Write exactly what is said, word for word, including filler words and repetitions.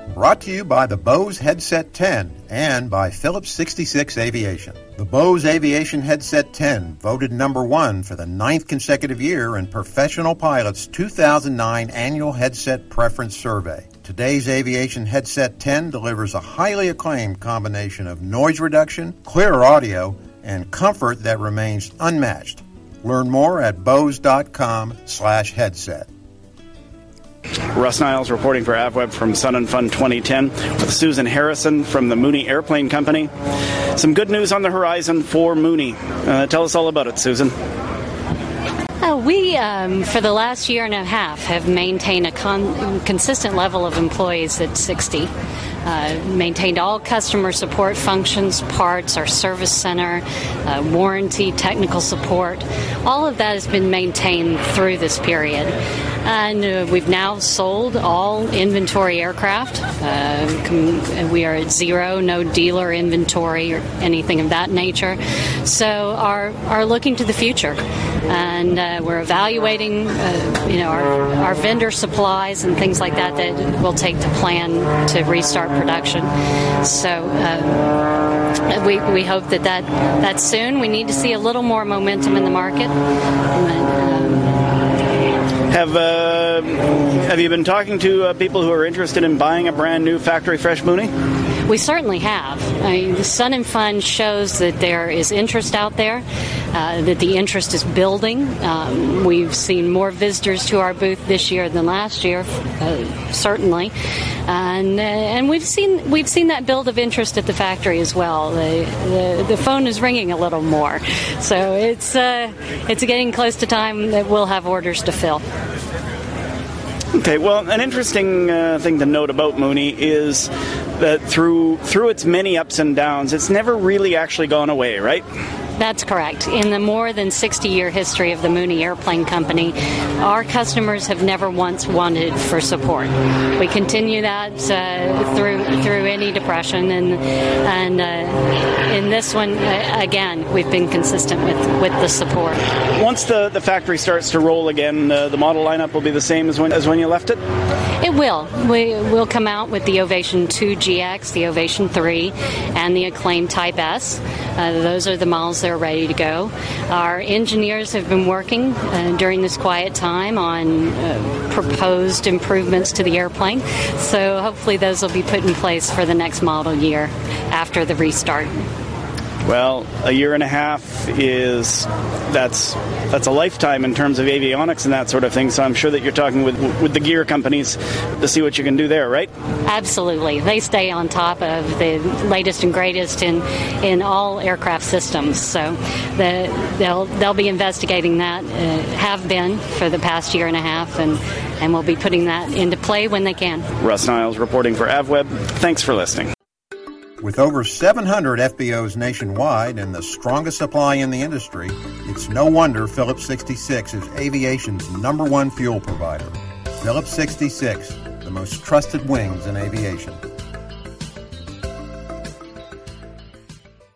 Brought to you by the Bose Headset ten and by Phillips sixty-six Aviation. The Bose Aviation Headset ten voted number one for the ninth consecutive year in Professional Pilot's two thousand nine Annual Headset Preference Survey. Today's Aviation Headset ten delivers a highly acclaimed combination of noise reduction, clear audio, and comfort that remains unmatched. Learn more at bose.com slash headset. Russ Niles reporting for AvWeb from Sun and Fun twenty ten with Susan Harrison from the Mooney Airplane Company. Some good news on the horizon for Mooney. Uh, tell us all about it, Susan. Uh, we, um, for the last year and a half, have maintained a con- consistent level of employees at sixty. Uh, maintained all customer support functions, parts, our service center, uh, warranty, technical support. All of that has been maintained through this period. And uh, we've now sold all inventory aircraft. Uh, com- we are at zero, no dealer inventory or anything of that nature. So are are looking to the future, and uh, we're evaluating, uh, you know, our our vendor supplies and things like that that we'll take to plan to restart production. So uh, we we hope that that that's soon. We need to see a little more momentum in the market. And, um, Have uh, have you been talking to uh, people who are interested in buying a brand new factory fresh Mooney? We certainly have. I mean, the Sun and Fun shows that there is interest out there, uh, that the interest is building. Um, we've seen more visitors to our booth this year than last year, uh, certainly, and uh, and we've seen we've seen that build of interest at the factory as well. The the, the phone is ringing a little more, so it's uh, it's getting close to time that we'll have orders to fill. Okay, well, an interesting uh, thing to note about Mooney is that through through its many ups and downs, it's never really actually gone away, right? That's correct. In the more than sixty-year history of the Mooney Airplane Company, our customers have never once wanted for support. We continue that uh, through through any depression, and and uh, in this one, uh, again, we've been consistent with, with the support. Once the, the factory starts to roll again, uh, the model lineup will be the same as when as when you left it? It will. We will come out with the Ovation two G X, the Ovation three, and the Acclaim Type S. Uh, those are the models that are ready to go. Our engineers have been working uh, during this quiet time on uh, proposed improvements to the airplane, so hopefully those will be put in place for the next model year after the restart. Well, a year and a half is that's that's a lifetime in terms of avionics and that sort of thing. So I'm sure that you're talking with with the gear companies to see what you can do there, right? Absolutely. They stay on top of the latest and greatest in in all aircraft systems. So the, they'll they'll be investigating that, uh, have been for the past year and a half, and and we'll be putting that into play when they can. Russ Niles reporting for AvWeb. Thanks for listening. With over seven hundred F B Os nationwide and the strongest supply in the industry, it's no wonder Phillips sixty-six is aviation's number one fuel provider. Phillips sixty-six, the most trusted wings in aviation.